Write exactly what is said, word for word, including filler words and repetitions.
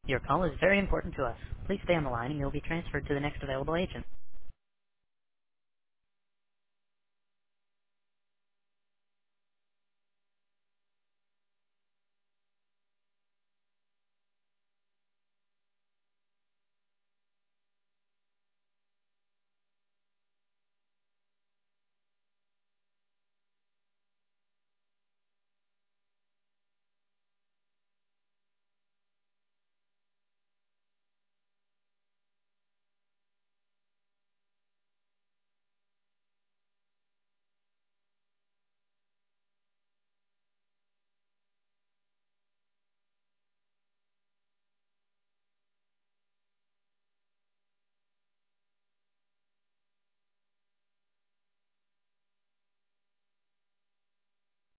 Your call is very important to us. Please stay on the line and you'll be transferred to the next available agent.